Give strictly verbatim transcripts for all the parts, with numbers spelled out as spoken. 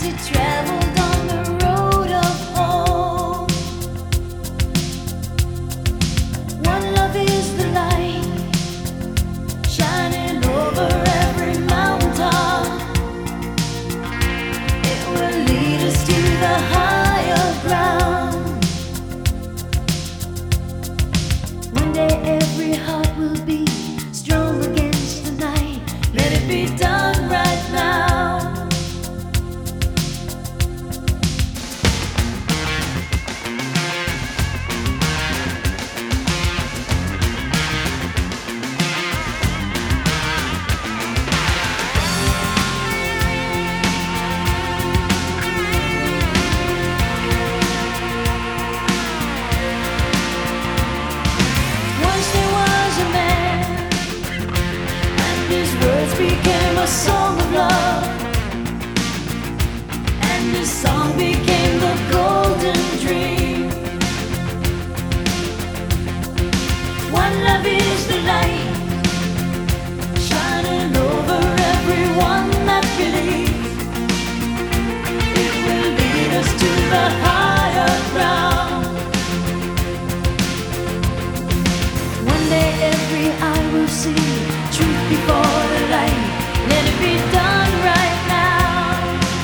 he traveled on the road of home. One love is the light shining over every mountain. It will lead us to the higher ground. One day every heart will be strong against the night. Let it be done right now. Became a song of love, and this song became the golden dream. One love is the light shining over everyone that believes. It will lead us to the higher ground. One day every eye will see truth before the light. Let it be done right now.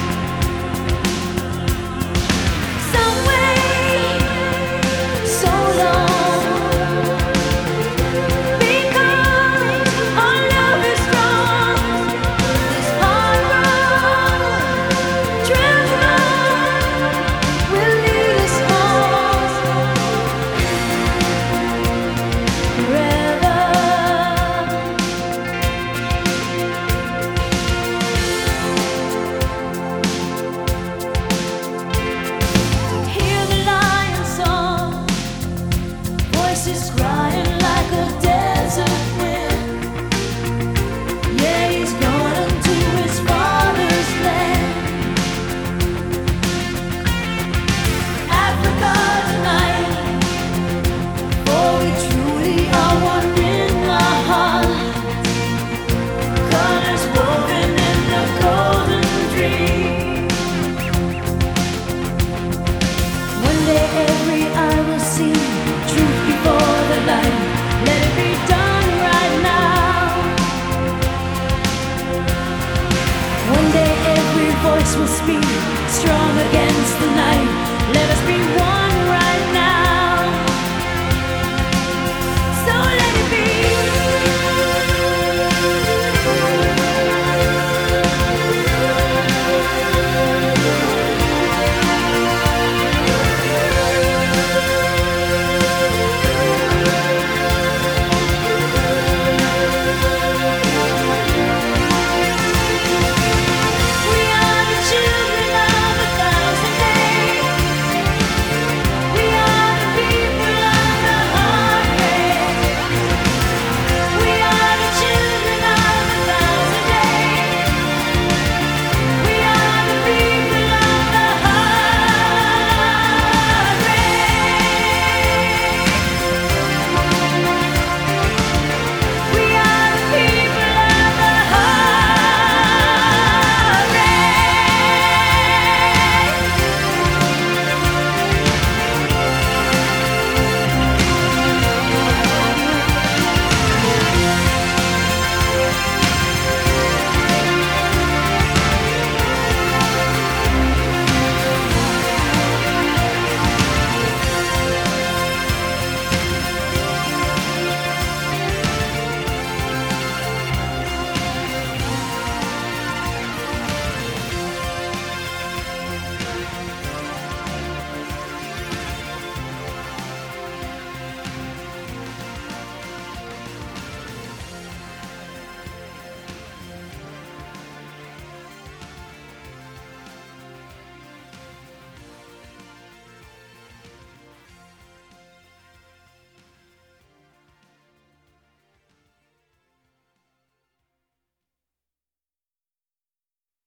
Some way, so long, because our love is strong. This hard road, travel on, will lead us home forever. Is crying like a desert wind. Yeah, he's gone into his father's land. Africa tonight, for we truly are one in our heart. Colors woven in the golden dream. One day every eye will see truth before the light. Let it be done right now. One day every voice will speak strong against the night.